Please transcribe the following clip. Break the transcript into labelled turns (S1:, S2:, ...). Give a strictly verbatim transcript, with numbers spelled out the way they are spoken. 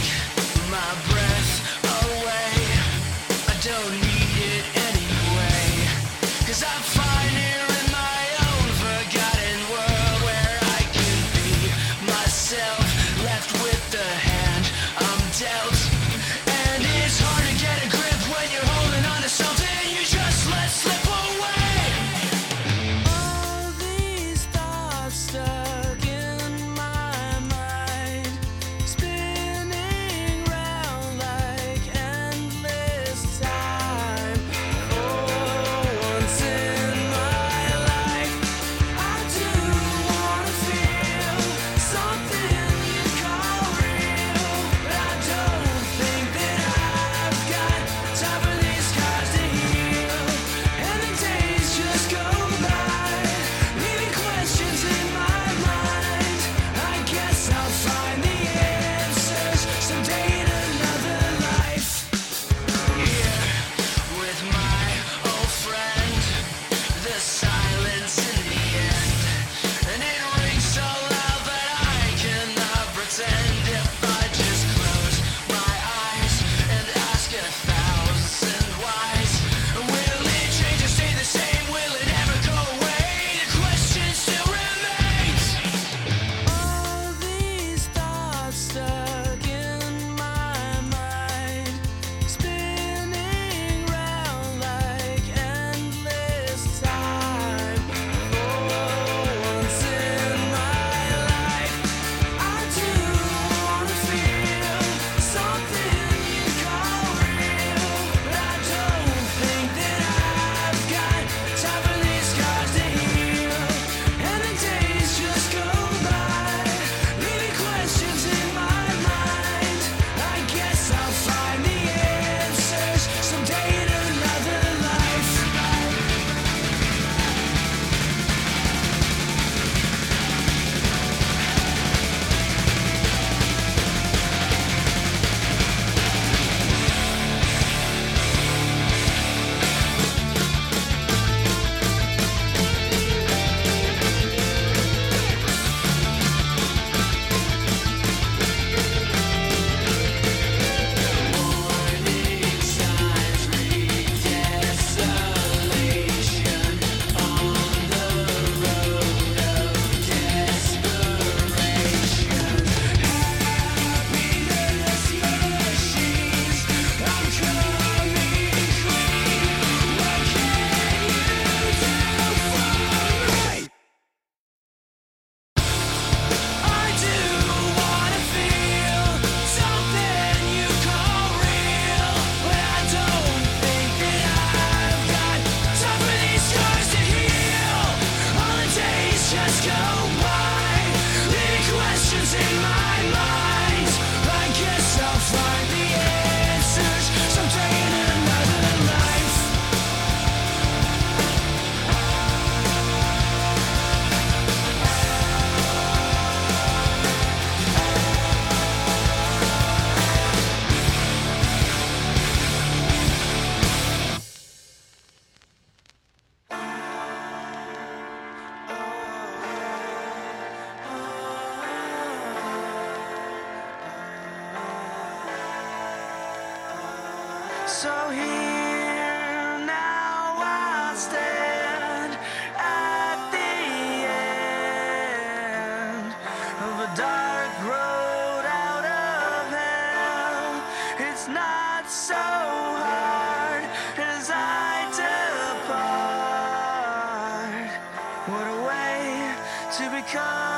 S1: my breath away. I don't need it anyway, 'cause I find here in my own forgotten world where I can be myself, left with the hand I'm dealt. And it's hard to get a grip when you're holding on to something you just let slip away. All these thoughts stuck in my mind, spinning round like endless time. For once in my life, I do wanna feel something you call real, but I don't think that I've got time for these scars to heal. And the days just go by, leaving questions in my mind. I guess I'll find the answers someday in another life. Here with my old friend, the silence in the end, and it rings so loud that I cannot pretend. If I just close my eyes and ask a thousand whys, will it change or stay the same? Will it ever go away? The question still remains. All these thoughts stuck in my mind, spinning round like endless time. For once in my life, I do wanna feel something you call real, but I don't think that I've got time for these scars to heal. And the days just go by, leaving questions in my mind. I guess I'll find the answers someday in another life. Warning signs read desolation on the road of desperation. Happiness machines, I'm coming clean. What can you do for me? I do wanna feel something you call real, but I don't think that I've got time for these scars to heal. All the days just go by, leaving questions in my mind. I guess I'll find the answers someday in another life. So here now I stand at the end of a dark road out of hell. It's not so hard as I depart. What a way to become